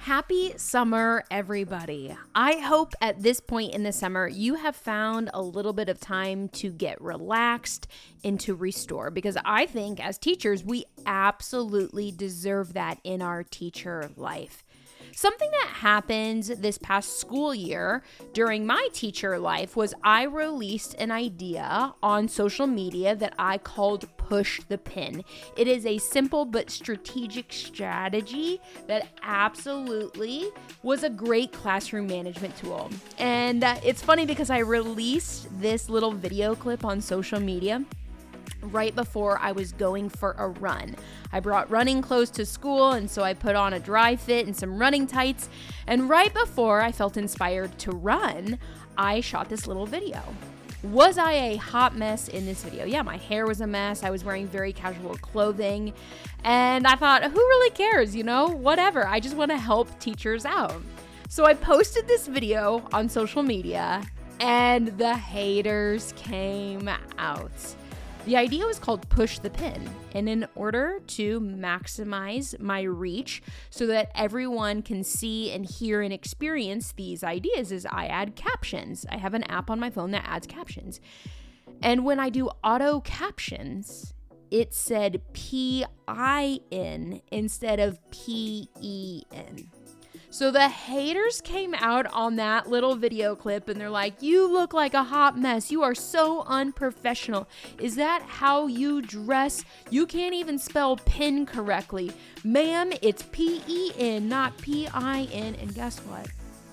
Happy summer, everybody. I hope at this point in the summer you have found a little bit of time to get relaxed and to restore, because I think as teachers, we absolutely deserve that in our teacher life. Something that happened this past school year during my teacher life was I released an idea on social media that I called Push the Pin. It is a simple but strategic strategy that absolutely was a great classroom management tool. And it's funny because I released this little video clip on social media right before I was going for a run. I brought running clothes to school, and so I put on a dry fit and some running tights. And right before I felt inspired to run, I shot this little video. Was I a hot mess in this video? Yeah, my hair was a mess. I was wearing very casual clothing. And I thought, who really cares? Whatever. I just want to help teachers out. So I posted this video on social media, and the haters came out. The idea was called Push the Pin, and in order to maximize my reach so that everyone can see and hear and experience these ideas, is I add captions. I have an app on my phone that adds captions. And when I do auto captions, it said P-I-N instead of P-E-N. So the haters came out on that little video clip and they're like, you look like a hot mess. You are so unprofessional. Is that how you dress? You can't even spell pin correctly. Ma'am, it's P-E-N, not P-I-N. And guess what?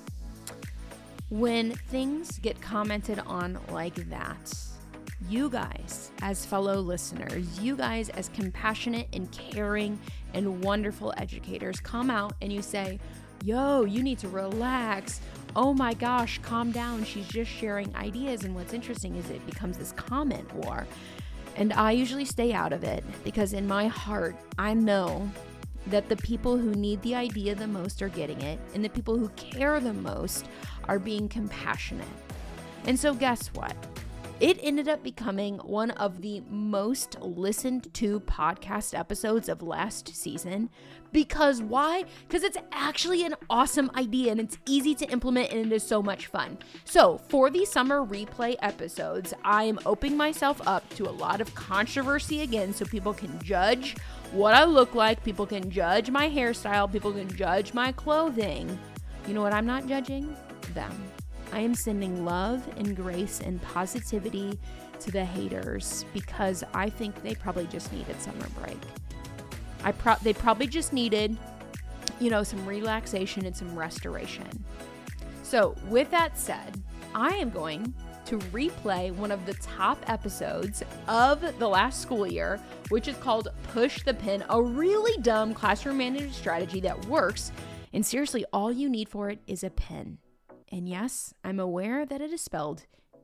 When things get commented on like that, you guys as fellow listeners, you guys as compassionate and caring and wonderful educators come out and you say, yo, you need to relax. Oh my gosh, calm down. She's just sharing ideas. And what's interesting is it becomes this comment war. And I usually stay out of it because in my heart, I know that the people who need the idea the most are getting it, and the people who care the most are being compassionate. And so guess what? It ended up becoming one of the most listened to podcast episodes of last season. Because why? Because it's actually an awesome idea and it's easy to implement and it is so much fun. So for the summer replay episodes, I am opening myself up to a lot of controversy again so people can judge what I look like, people can judge my hairstyle, people can judge my clothing. You know what I'm not judging? Them. I am sending love and grace and positivity to the haters because I think they probably just needed summer break. They probably just needed, some relaxation and some restoration. So with that said, I am going to replay one of the top episodes of the last school year, which is called Push the Pin, a really dumb classroom management strategy that works. And seriously, all you need for it is a pen. And yes, I'm aware that it is spelled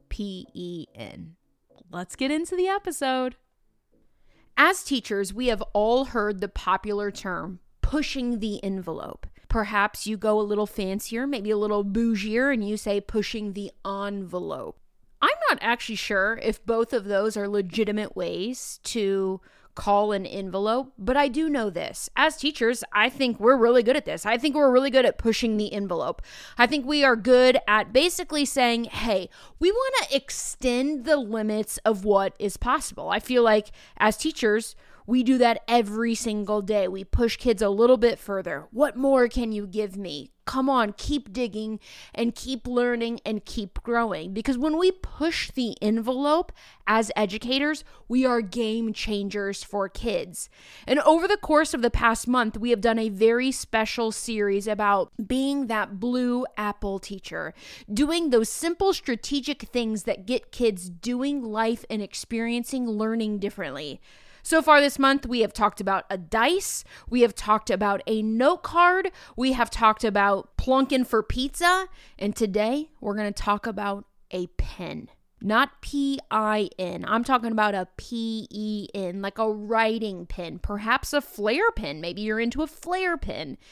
P-E-N. Let's get into the episode. As teachers, we have all heard the popular term, pushing the envelope. Perhaps you go a little fancier, maybe a little bougier, and you say pushing the envelope. I'm not actually sure if both of those are legitimate ways to call an envelope, but I do know this. As teachers, I think we're really good at this. I think we're really good at pushing the envelope. I think we are good at basically saying, hey, we want to extend the limits of what is possible. I feel like as teachers, we do that every single day. We push kids a little bit further. What more can you give me? Come on, keep digging and keep learning and keep growing. Because when we push the envelope as educators, we are game changers for kids. And over the course of the past month, we have done a very special series about being that blue apple teacher, doing those simple strategic things that get kids doing life and experiencing learning differently. So far this month, we have talked about a dice, we have talked about a note card, we have talked about plunking for pizza, and today we're going to talk about a pen. Not P-I-N. I'm talking about a P-E-N, like a writing pen, perhaps a flare pen. Maybe you're into a flare pen.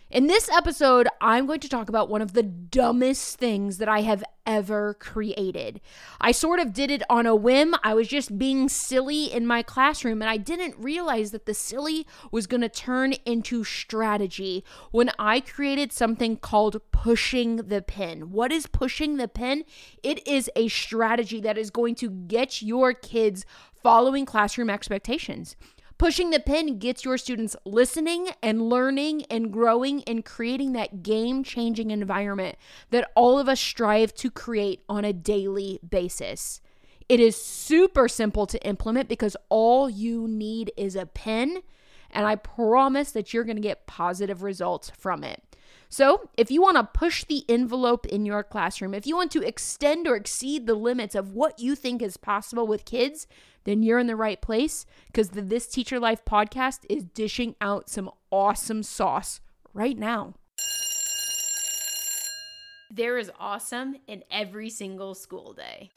In this episode, I'm going to talk about one of the dumbest things that I have ever created. I sort of did it on a whim. I was just being silly in my classroom, and I didn't realize that the silly was going to turn into strategy when I created something called pushing the pin. What is pushing the pin? It is a strategy that is going to get your kids following classroom expectations. Pushing the pin gets your students listening and learning and growing and creating that game-changing environment that all of us strive to create on a daily basis. It is super simple to implement because all you need is a pen, and I promise that you're going to get positive results from it. So if you want to push the envelope in your classroom, if you want to extend or exceed the limits of what you think is possible with kids, then you're in the right place because the This Teacher Life podcast is dishing out some awesome sauce right now. There is awesome in every single school day.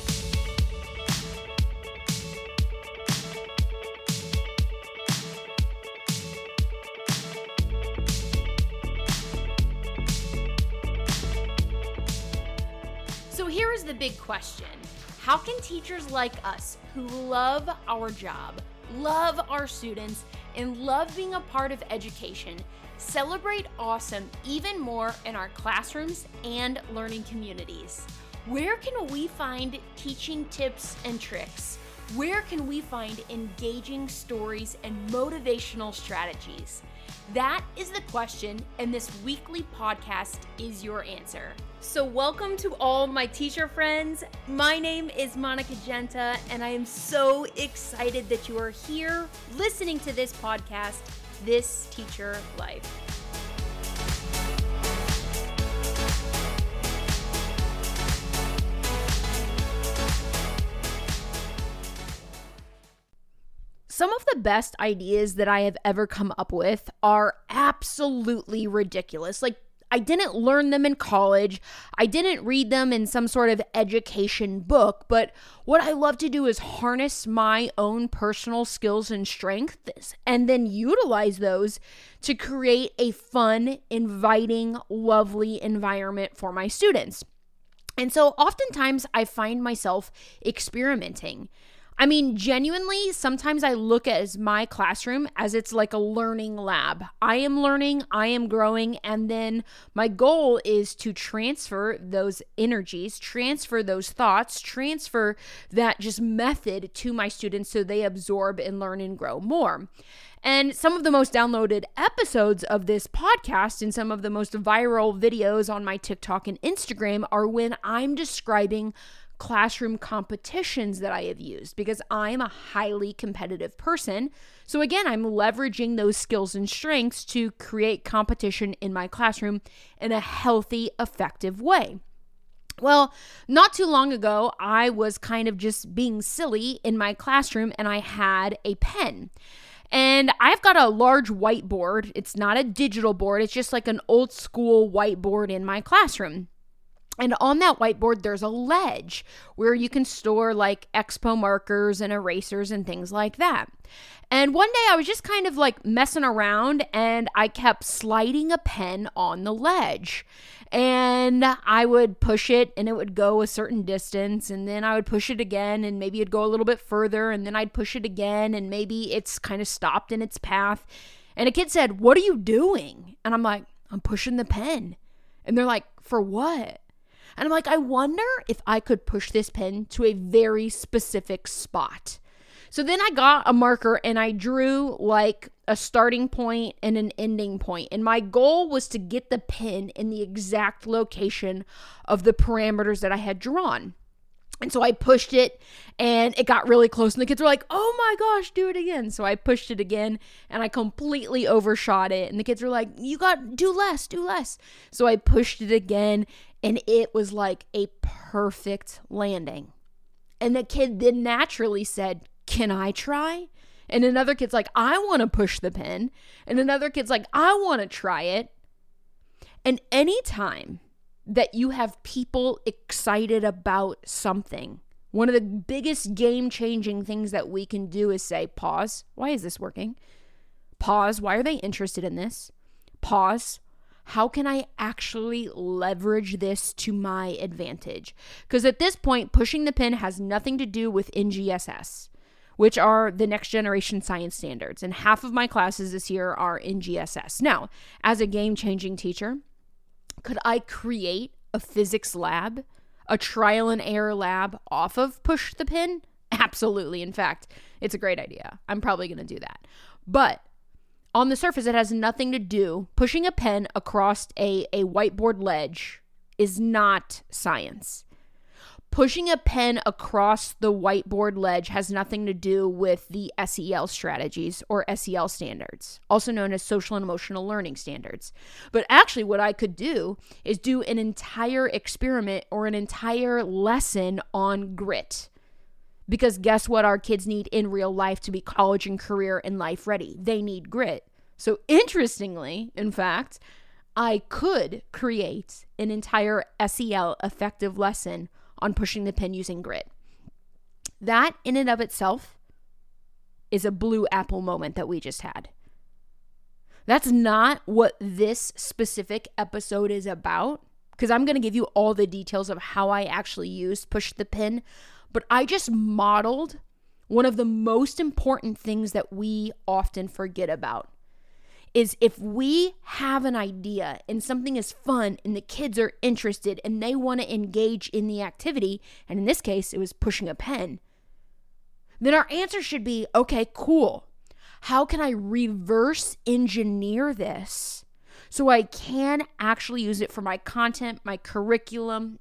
So here is the big question. How can teachers like us who love our job, love our students, and love being a part of education celebrate awesome even more in our classrooms and learning communities? Where can we find teaching tips and tricks? Where can we find engaging stories and motivational strategies? That is the question, and this weekly podcast is your answer. So welcome to all my teacher friends. My name is Monica Genta, and I am so excited that you are here listening to this podcast, This Teacher Life. Some of the best ideas that I have ever come up with are absolutely ridiculous. Like, I didn't learn them in college. I didn't read them in some sort of education book, but what I love to do is harness my own personal skills and strengths and then utilize those to create a fun, inviting, lovely environment for my students. And so oftentimes I find myself experimenting. I mean, genuinely, sometimes I look at my classroom as it's like a learning lab. I am learning, I am growing, and then my goal is to transfer those energies, transfer those thoughts, transfer that just method to my students so they absorb and learn and grow more. And some of the most downloaded episodes of this podcast and some of the most viral videos on my TikTok and Instagram are when I'm describing classroom competitions that I have used because I'm a highly competitive person. So again, I'm leveraging those skills and strengths to create competition in my classroom in a healthy, effective way. Well, not too long ago, I was kind of just being silly in my classroom and I had a pen. And I've got a large whiteboard. It's not a digital board. It's just like an old school whiteboard in my classroom. And on that whiteboard, there's a ledge where you can store like expo markers and erasers and things like that. And one day I was just kind of like messing around and I kept sliding a pen on the ledge. And I would push it and it would go a certain distance, and then I would push it again and maybe it'd go a little bit further, and then I'd push it again and maybe it's kind of stopped in its path. And a kid said, "What are you doing?" And I'm like, "I'm pushing the pen." And they're like, "For what?" And I'm like, I wonder if I could push this pen to a very specific spot. So then I got a marker and I drew like a starting point and an ending point. And my goal was to get the pen in the exact location of the parameters that I had drawn. And so I pushed it and it got really close and the kids were like, "Oh my gosh, do it again." So I pushed it again and I completely overshot it. And the kids were like, "Do less. So I pushed it again and it was like a perfect landing. And the kid then naturally said, "Can I try?" And another kid's like, "I want to push the pen." And another kid's like, "I want to try it." And anytime that you have people excited about something, one of the biggest game-changing things that we can do is say, pause, why is this working? Pause, why are they interested in this? pause. How can I actually leverage this to my advantage? Because at this point, pushing the pin has nothing to do with NGSS, which are the next generation science standards. And half of my classes this year are NGSS. Now, as a game-changing teacher, could I create a physics lab, a trial and error lab off of Push the Pin? Absolutely. In fact, it's a great idea. I'm probably going to do that. But on the surface, it has nothing to do. Pushing a pen across a whiteboard ledge is not science. Pushing a pen across the whiteboard ledge has nothing to do with the SEL strategies or SEL standards, also known as social and emotional learning standards. But actually what I could do is do an entire experiment or an entire lesson on grit. Because guess what our kids need in real life to be college and career and life ready? They need grit. So interestingly, in fact, I could create an entire SEL effective lesson on pushing the pin using grit. That in and of itself is a blue apple moment that we just had. That's not what this specific episode is about, because I'm going to give you all the details of how I actually used Push the Pin. But I just modeled one of the most important things that we often forget about is if we have an idea and something is fun and the kids are interested and they want to engage in the activity, and in this case, it was pushing a pen, then our answer should be, okay, cool. How can I reverse engineer this so I can actually use it for my content, my curriculum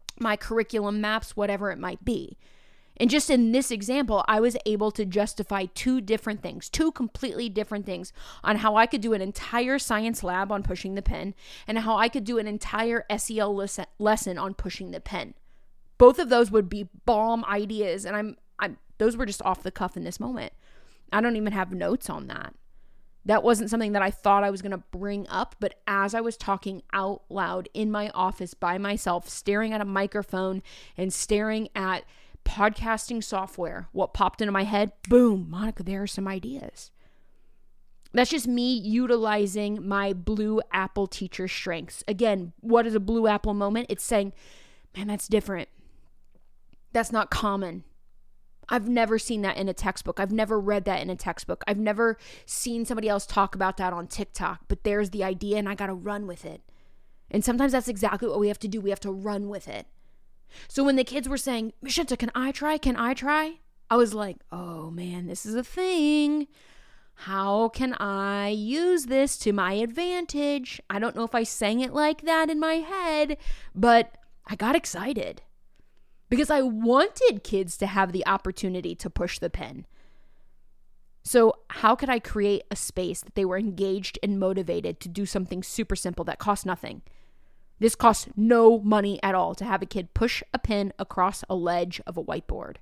maps, whatever it might be. And just in this example, I was able to justify two completely different things on how I could do an entire science lab on pushing the pen and how I could do an entire SEL lesson on pushing the pen. Both of those would be bomb ideas, and those were just off the cuff in this moment. I don't even have notes on that. That wasn't something that I thought I was going to bring up, but as I was talking out loud in my office by myself, staring at a microphone and staring at podcasting software, what popped into my head, boom, Monica, there are some ideas. That's just me utilizing my blue apple teacher strengths. Again, what is a blue apple moment? It's saying, man, that's different. That's not common. I've never seen that in a textbook. I've never read that in a textbook. I've never seen somebody else talk about that on TikTok, but there's the idea and I got to run with it. And sometimes that's exactly what we have to do. We have to run with it. So when the kids were saying, Mishenta, can I try? I was like, oh man, this is a thing. How can I use this to my advantage? I don't know if I sang it like that in my head, but I got excited. Because I wanted kids to have the opportunity to push the pen. So how could I create a space that they were engaged and motivated to do something super simple that cost nothing? This costs no money at all to have a kid push a pen across a ledge of a whiteboard.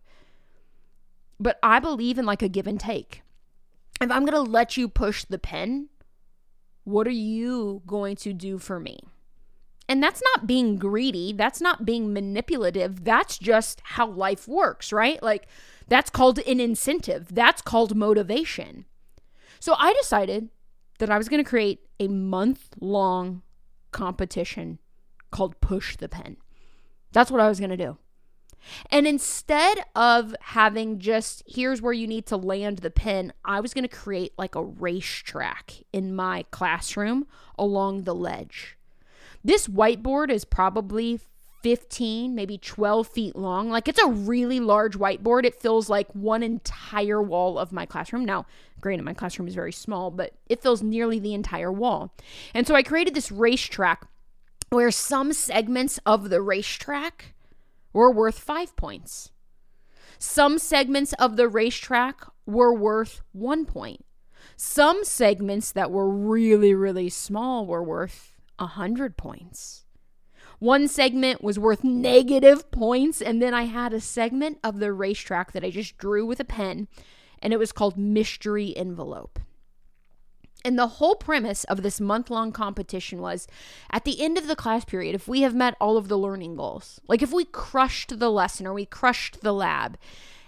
But I believe in like a give and take. If I'm going to let you push the pen, what are you going to do for me? And that's not being greedy. That's not being manipulative. That's just how life works, right? Like that's called an incentive. That's called motivation. So I decided that I was going to create a month-long competition called Push the Pen. That's what I was going to do. And instead of having just, here's where you need to land the pen, I was going to create like a racetrack in my classroom along the ledge. This whiteboard is probably 15, maybe 12 feet long. Like it's a really large whiteboard. It fills like one entire wall of my classroom. Now, granted, my classroom is very small, but it fills nearly the entire wall. And so I created this racetrack where some segments of the racetrack were worth 5 points. Some segments of the racetrack were worth 1 point. Some segments that were really, really small were worth 100 points. One segment was worth negative points, and then I had a segment of the racetrack that I just drew with a pen, and it was called Mystery Envelope. And the whole premise of this month-long competition was, at the end of the class period, if we have met all of the learning goals, like if we crushed the lesson or we crushed the lab,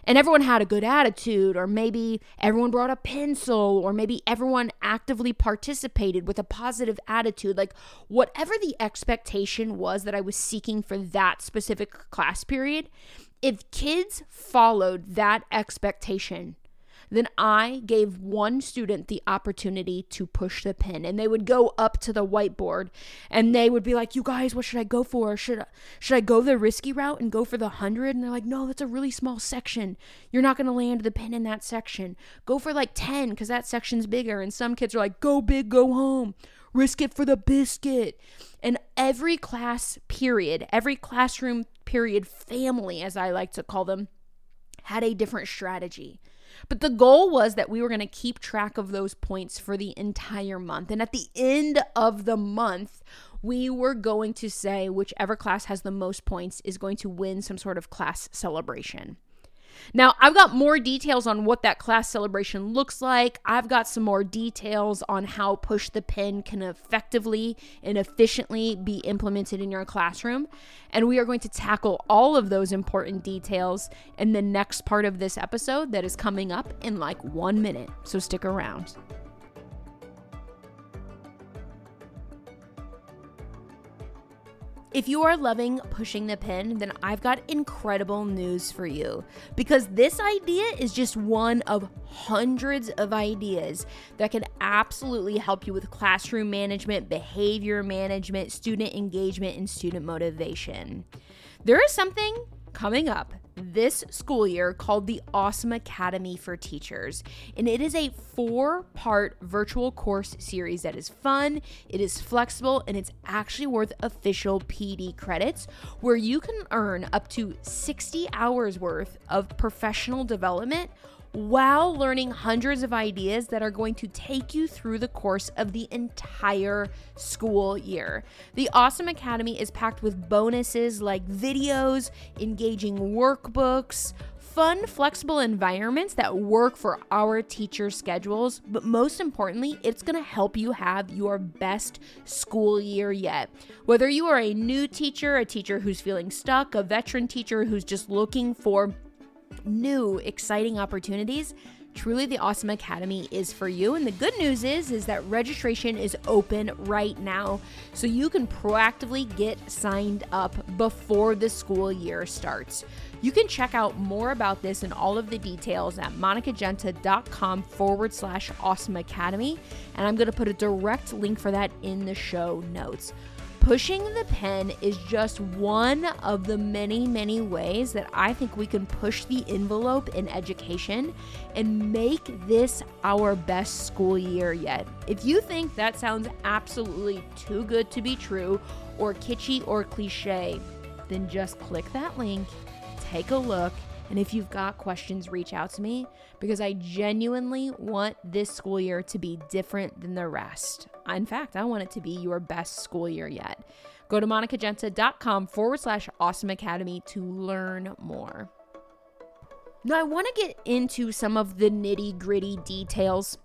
and everyone had a good attitude, or maybe everyone brought a pencil, or maybe everyone actively participated with a positive attitude, like whatever the expectation was that I was seeking for that specific class period, if kids followed that expectation, then I gave one student the opportunity to push the pen, and they would go up to the whiteboard and they would be like, you guys, what should I go for? Should I go the risky route and go for the 100? And they're like, no, that's a really small section. You're not going to land the pen in that section. Go for like 10 because that section's bigger. And some kids are like, go big, go home. Risk it for the biscuit. And every class period, every classroom period family, as I like to call them, had a different strategy. But the goal was that we were going to keep track of those points for the entire month. And at the end of the month, we were going to say whichever class has the most points is going to win some sort of class celebration. Now, I've got more details on what that class celebration looks like. I've got some more details on how Push the Pen can effectively and efficiently be implemented in your classroom. And we are going to tackle all of those important details in the next part of this episode that is coming up in like 1 minute. So stick around. If you are loving pushing the pen, then I've got incredible news for you, because this idea is just one of hundreds of ideas that can absolutely help you with classroom management, behavior management, student engagement, and student motivation. There is something coming up this school year called the Awesome Academy for Teachers, and it is a 4-part virtual course series that is fun, it is flexible, and it's actually worth official PD credits, where you can earn up to 60 hours worth of professional development while learning hundreds of ideas that are going to take you through the course of the entire school year. The Awesome Academy is packed with bonuses like videos, engaging workbooks, fun, flexible environments that work for our teacher schedules, but most importantly, it's going to help you have your best school year yet. Whether you are a new teacher, a teacher who's feeling stuck, a veteran teacher who's just looking for new, exciting opportunities, truly the Awesome Academy is for you. And the good news is that registration is open right now, so you can proactively get signed up before the school year starts. You can check out more about this and all of the details at monicagenta.com/Awesome Academy. And I'm going to put a direct link for that in the show notes. Pushing the pen is just one of the many, many ways that I think we can push the envelope in education and make this our best school year yet. If you think that sounds absolutely too good to be true, or kitschy or cliche, then just click that link, take a look, and if you've got questions, reach out to me, because I genuinely want this school year to be different than the rest. In fact, I want it to be your best school year yet. Go to monicagenta.com/Awesome Academy to learn more. Now, I want to get into some of the nitty-gritty details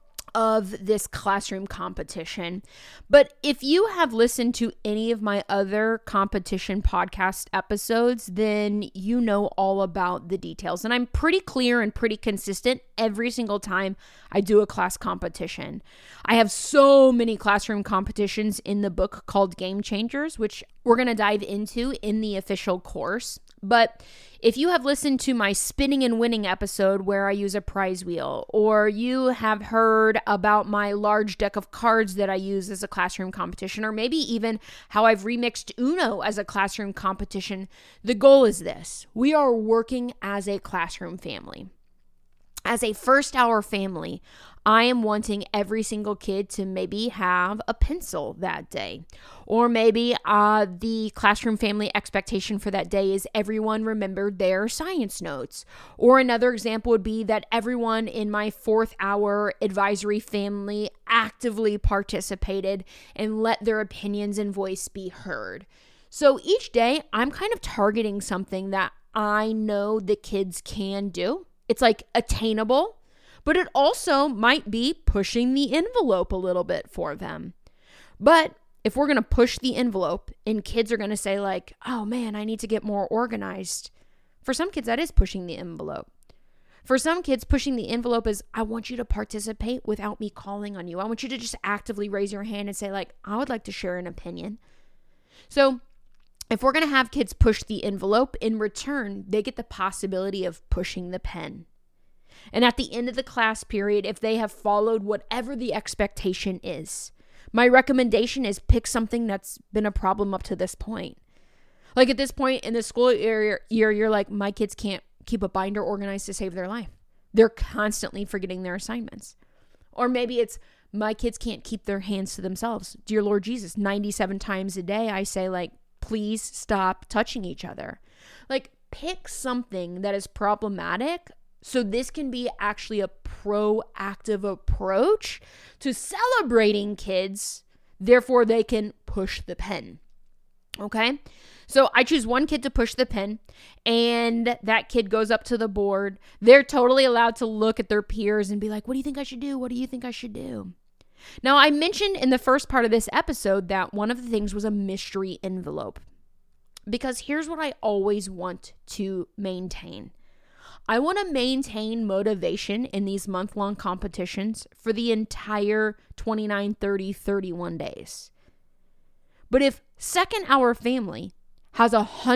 of this classroom competition. But if you have listened to any of my other competition podcast episodes, then you know all about the details. And I'm pretty clear and pretty consistent every single time I do a class competition. I have so many classroom competitions in the book called Game Changers, which we're going to dive into in the official course. But if you have listened to my Spinning and Winning episode where I use a prize wheel, or you have heard about my large deck of cards that I use as a classroom competition, or maybe even how I've remixed Uno as a classroom competition, the goal is this: we are working as a classroom family. As a first hour family, I am wanting every single kid to maybe have a pencil that day. Or maybe the classroom family expectation for that day is everyone remembered their science notes. Or another example would be that everyone in my 4th hour advisory family actively participated and let their opinions and voice be heard. So each day, I'm kind of targeting something that I know the kids can do. It's like attainable, but it also might be pushing the envelope a little bit for them. But if we're going to push the envelope and kids are going to say like, oh man, I need to get more organized. For some kids, that is pushing the envelope. For some kids, pushing the envelope is, I want you to participate without me calling on you. I want you to just actively raise your hand and say, like, I would like to share an opinion. So if we're going to have kids push the envelope, in return, they get the possibility of pushing the pen. And at the end of the class period, if they have followed whatever the expectation is, my recommendation is pick something that's been a problem up to this point. Like at this point in the school year, you're like, my kids can't keep a binder organized to save their life. They're constantly forgetting their assignments. Or maybe it's, my kids can't keep their hands to themselves. Dear Lord Jesus, 97 times a day, I say, like, please stop touching each other. Like, pick something that is problematic so this can be actually a proactive approach to celebrating kids. Therefore, they can push the pen. Okay? So I choose one kid to push the pen, and that kid goes up to the board. They're totally allowed to look at their peers and be like, what do you think I should do? What do you think I should do? Now, I mentioned in the first part of this episode that one of the things was a mystery envelope, because here's what I always want to maintain. I want to maintain motivation in these month-long competitions for the entire 29, 30, 31 days. But if second hour family has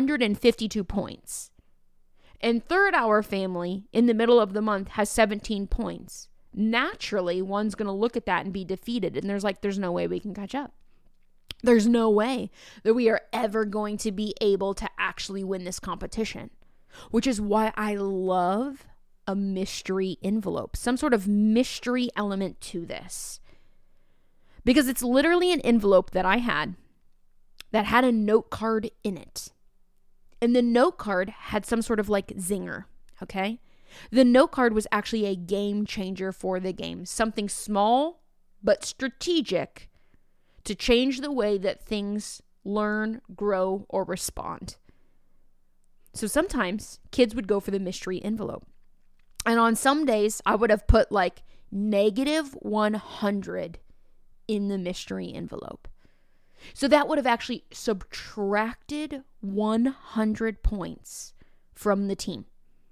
152 points and third hour family in the middle of the month has 17 points, naturally one's going to look at that and be defeated. And there's no way we can catch up. There's no way that we are ever going to be able to actually win this competition, which is why I love a mystery envelope, some sort of mystery element to this, because it's literally an envelope that I had that had a note card in it. And the note card had some sort of like zinger, okay? The note card was actually a game changer for the game. Something small but strategic to change the way that things learn, grow, or respond. So sometimes kids would go for the mystery envelope. And on some days, I would have put like -100 in the mystery envelope. So that would have actually subtracted 100 points from the team.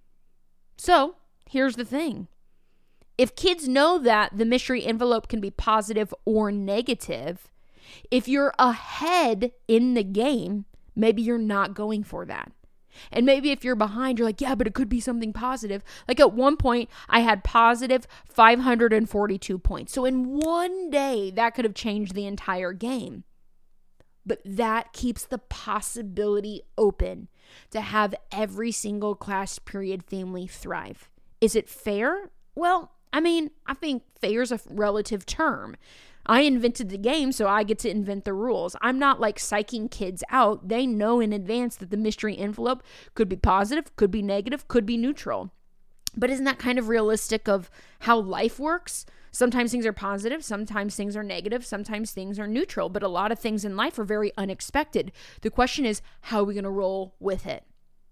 So here's the thing. If kids know that the mystery envelope can be positive or negative, if you're ahead in the game, maybe you're not going for that. And maybe if you're behind, you're like, yeah, but it could be something positive. Like at one point, I had positive 542 points. So in one day, that could have changed the entire game. But that keeps the possibility open to have every single class period family thrive. Is it fair? Well, I mean, I think fair is a relative term. I invented the game, so I get to invent the rules. I'm not like psyching kids out. They know in advance that the mystery envelope could be positive, could be negative, could be neutral. But isn't that kind of realistic of how life works? Sometimes things are positive, sometimes things are negative, sometimes things are neutral, but a lot of things in life are very unexpected. The question is, how are we going to roll with it?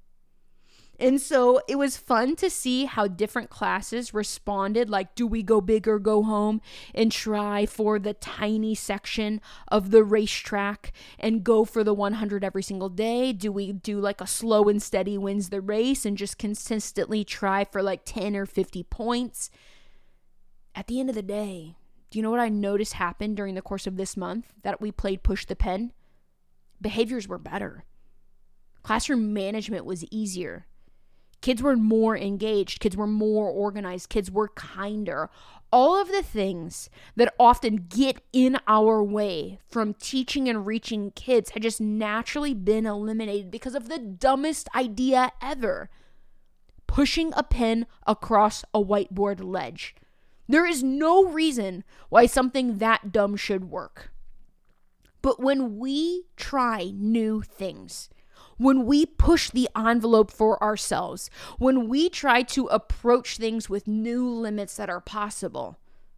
And so it was fun to see how different classes responded, like, do we go big or go home and try for the tiny section of the racetrack and go for the 100 every single day? Do we do like a slow and steady wins the race and just consistently try for like 10 or 50 points? At the end of the day, do you know what I noticed happened during the course of this month that we played Push the Pen? Behaviors were better. Classroom management was easier. Kids were more engaged. Kids were more organized. Kids were kinder. All of the things that often get in our way from teaching and reaching kids had just naturally been eliminated because of the dumbest idea ever. Pushing a pen across a whiteboard ledge. There is no reason why something that dumb should work. But when we try new things, when we push the envelope for ourselves, when we try to approach things with new limits that are possible,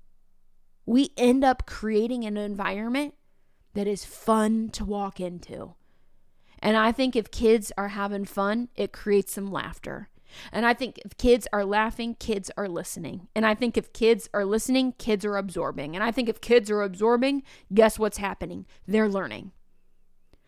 we end up creating an environment that is fun to walk into. And I think if kids are having fun, it creates some laughter. And I think if kids are laughing, kids are listening. And I think if kids are listening, kids are absorbing. And I think if kids are absorbing, guess what's happening? They're learning.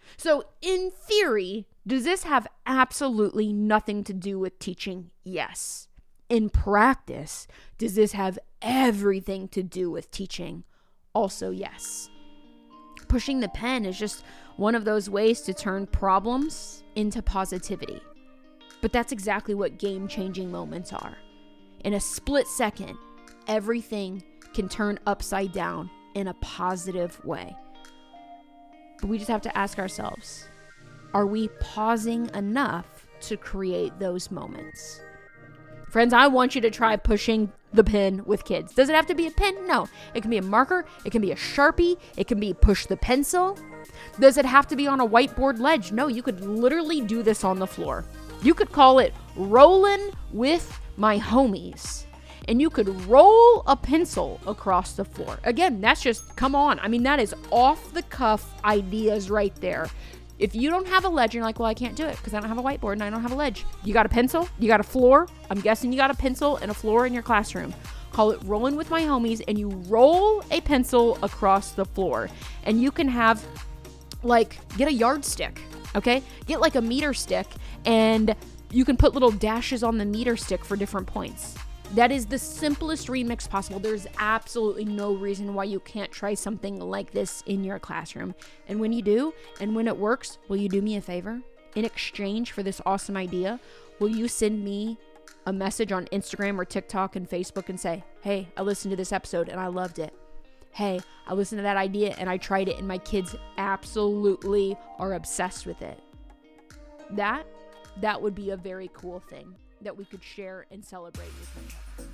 So in theory, does this have absolutely nothing to do with teaching? Yes. In practice, does this have everything to do with teaching? Also, yes. Pushing the pen is just one of those ways to turn problems into positivity. But that's exactly what game-changing moments are. In a split second, everything can turn upside down in a positive way. But we just have to ask ourselves, are we pausing enough to create those moments? Friends, I want you to try pushing the pen with kids. Does it have to be a pen? No. It can be a marker. It can be a Sharpie. It can be push the pencil. Does it have to be on a whiteboard ledge? No, you could literally do this on the floor. You could call it Rollin' with My Homies. And you could roll a pencil across the floor. Again, that's just, come on. I mean, that is off the cuff ideas right there. If you don't have a ledge, you're like, well, I can't do it because I don't have a whiteboard and I don't have a ledge. You got a pencil? You got a floor? I'm guessing you got a pencil and a floor in your classroom. Call it Rollin' with My Homies, and you roll a pencil across the floor. And you can have, get a yardstick, okay? Get like a meter stick, and you can put little dashes on the meter stick for different points. That is the simplest remix possible. There's absolutely no reason why you can't try something like this in your classroom. And when you do, and when it works, will you do me a favor? In exchange for this awesome idea, will you send me a message on Instagram or TikTok and Facebook and say, hey, I listened to this episode and I loved it. Hey, I listened to that idea and I tried it and my kids absolutely are obsessed with it. That would be a very cool thing that we could share and celebrate with each other.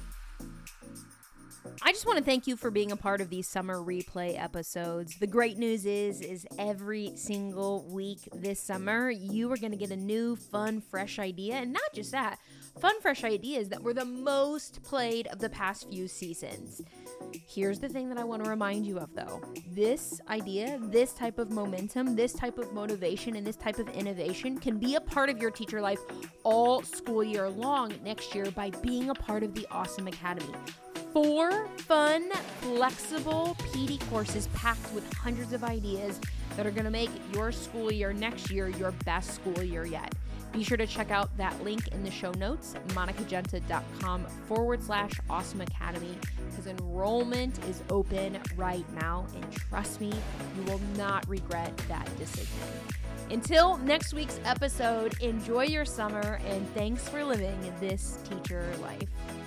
I just want to thank you for being a part of these summer replay episodes. The great news is every single week this summer, you are going to get a new, fun, fresh idea. And not just that, fun, fresh ideas that were the most played of the past few seasons. Here's the thing that I want to remind you of, though. This idea, this type of momentum, this type of motivation, and this type of innovation can be a part of your teacher life all school year long next year by being a part of the Awesome Academy. 4 fun, flexible PD courses packed with hundreds of ideas that are going to make your school year next year your best school year yet. Be sure to check out that link in the show notes, monicagenta.com/Awesome Academy, because enrollment is open right now. And trust me, you will not regret that decision. Until next week's episode, enjoy your summer and thanks for living this teacher life.